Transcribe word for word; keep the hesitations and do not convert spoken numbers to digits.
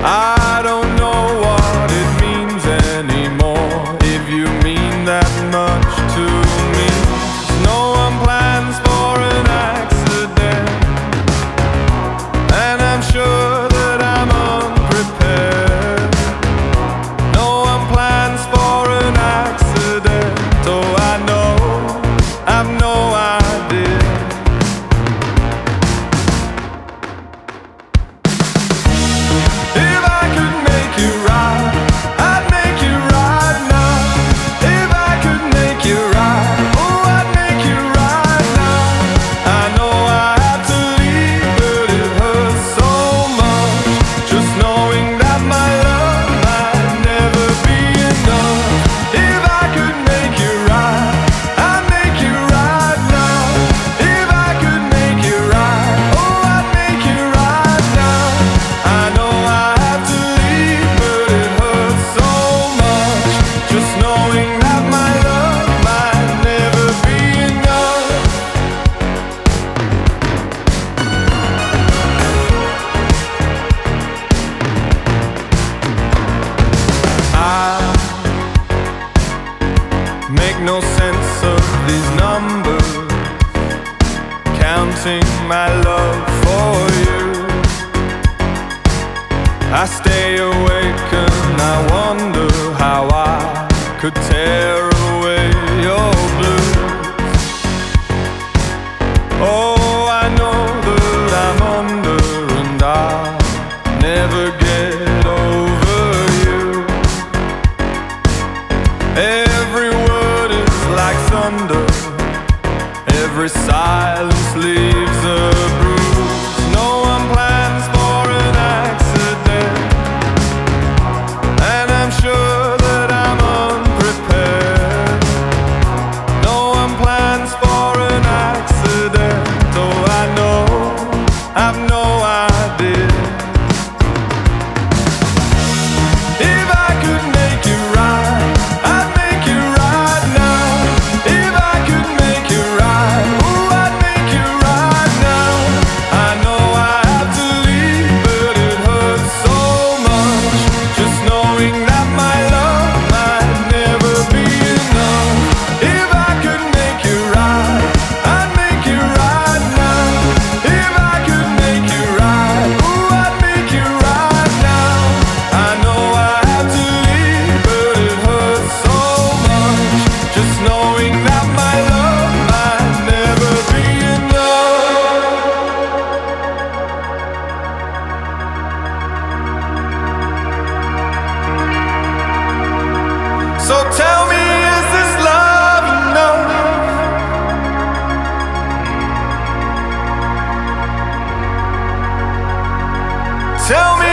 I don't know what it means anymore. If you mean that much to me, no one plans for an accident, and I'm sure that I'm unprepared. No one plans for an accident. Oh, I know, I've no idea. If I could make you right, I'd make you right now. If I could make you right, oh, I'd make you right now. I know I have to leave, but it hurts so much, just knowing that my love might never be enough. If I could make you right, I'd make you right now. If I could make you right, oh, I'd make you right now. I know I have to leave, but it hurts so much, just knowing that my love might never be enough. I make no sense of these numbers, counting my love for you. I stay awake and I wonder how I could tear away your blues. Oh, I know that I'm under and I'll never get over you. Every word is like thunder, every silence leaves a bruise. No one plans for an accident, and I'm sure that I'm unprepared. No one plans for an accident. Oh, I know, I've no idea. If I could make you right, I'd make you right now. If I could make you right, oh, I'd make you right now. I know I have to leave, but it hurts so much, just knowing that my love might never be enough. If I could make you right, I'd make you right now. If I could make you right, oh, I'd make you right now. I know I have to leave, but it hurts so much, just knowing that my love might never be enough. So tell me, is this love enough? Tell me,